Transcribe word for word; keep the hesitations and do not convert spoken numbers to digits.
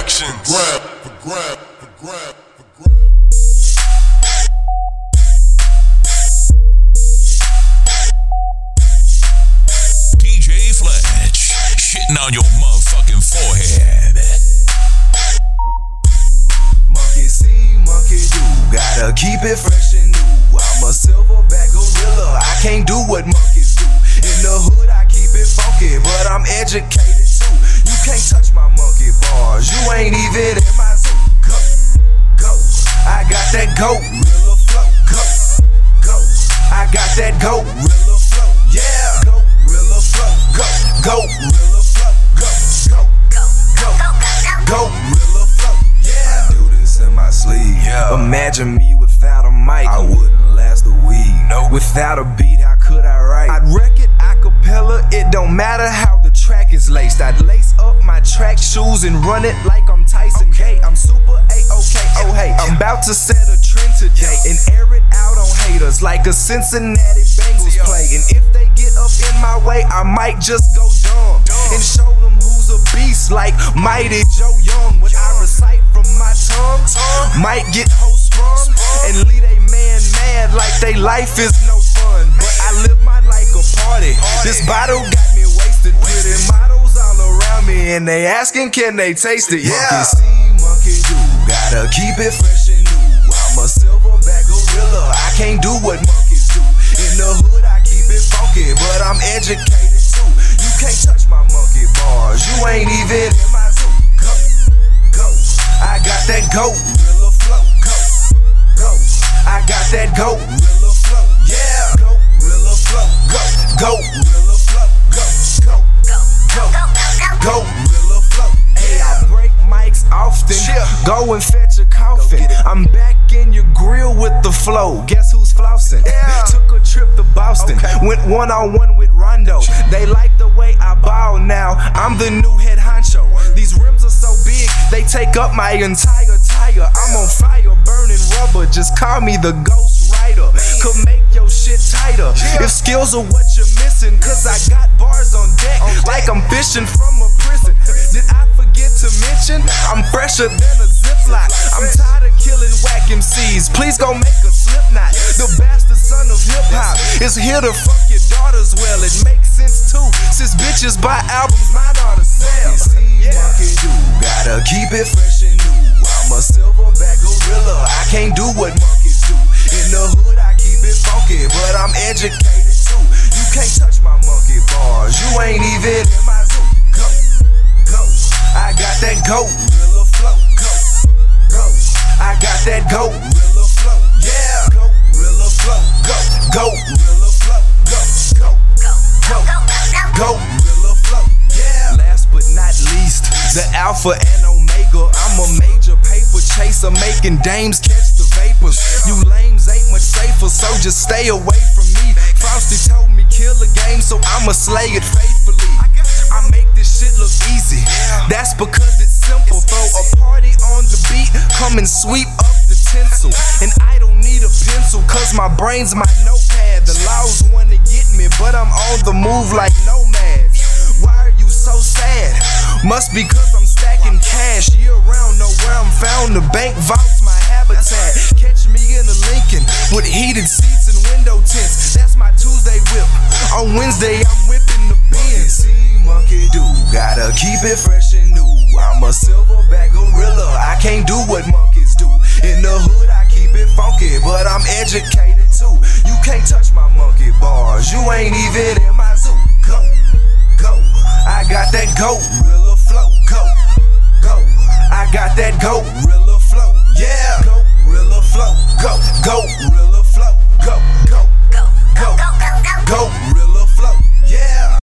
Productions. Grab, for grab, for grab, for grab. D J Fletch, shitting on your motherfucking forehead. Monkey see, monkey do, gotta keep it fresh and new. I'm a silverback gorilla, I can't do what monkeys do. In the hood I keep it funky, but I'm educated too. You can't touch my monkey bars, you ain't even in my zoo. Go, go, I got that gorilla flow. Go, go, I got that gorilla flow. Yeah, gorilla flow. Go, gorilla flow. Go, go, go, go, gorilla flow. Yeah, I do this in my sleep. Yeah. Imagine me without a mic, I wouldn't last a week. No. Without a beat, how could I write? I'd wreck it a cappella, it don't matter how the track is laced. I'd lace up my track shoes and run it like I'm Tyson Gay. I'm super A-OK, oh hey, I'm about to set a trend today and air it out on haters like a Cincinnati Bengals play. And if they get up in my way, I might just go dumb and show them who's a beast like Mighty Joe Young. What I recite from my tongue might get hoes sprung and leave a man mad like they life is no fun. But I live my like a party. This bottle got me wasted. Pretty models all around me and they asking can they taste it. Yeah. Monkey see, monkey do, gotta keep it fresh and new. I'm a silverback gorilla, I can't do what monkeys do. In the hood I keep it funky, but I'm educated too. You can't touch my monkey bars, you ain't even in my zoo. Go, go, I got that gorilla flow. Go, go, I got that gorilla flow. Yeah, gorilla flow. Go, gorilla flow. Go, go, go, go, gorilla flow. Hey, I break mics often. Go and fetch a coffin. I'm back in your grill with the flow. Guess who's flossing? Yeah. Took a trip to Boston. Okay. Went one on one with Rondo. They like the way I ball now. I'm the new head honcho. These rims are so big, they take up my entire tire. I'm on fire, burning rubber. Just call me the Ghost Rider. Could make your shit tighter if skills are what you're missing. Cause I got bars on deck like I'm fishing from a prison. Did I forget to mention I'm fresher than a Ziploc? I'm tired of killing whack M Cs. Please go make a slip knot. The bastard son of hip hop is here to fuck your daughters well. It makes sense too, since bitches buy albums my daughter sells. Monkey see, monkey do, gotta keep it fresh and new. I'm a silverback gorilla, I can't do what monkeys do. In the hood I keep it funky, but I'm educated too. You can't touch my monkey bars, you ain't even in my zoo. Go, go, I got that gorilla flow. Go, go, I got that gorilla flow. Yeah, gorilla flow. Go, gorilla flow. Go, go, go, go, gorilla flow. Yeah. Last but not least, the alpha and omega. I'm a major paper chaser, making dames catch the vapors. You lames ain't much safer, so just stay away from me. Frosty told me kill the game, so I'ma slay it faithfully. I make this shit look easy, that's because it's simple. Throw a party on the beat, come and sweep up the tinsel. And I don't need a pencil, cause my brain's my notepad. The laws wanna get me, but I'm on the move like nomads. Why are you so sad? Must be cause I'm stacking cash year round, know where I'm found. The bank vaults my habitat. Catch me in a Lincoln with heated seats and window tints. That's my Tuesday whip. On Wednesday I'm whipping the Benz. Monkey see, monkey do, gotta keep it fresh and new. I'm a silverback gorilla, I can't do what monkeys do. In the hood I keep it funky, but I'm educated too. You can't touch my monkey bars, you ain't even in my zoo. Go, go, I got that gorilla flow. Go, go, I got that gorilla flow. Yeah. Go,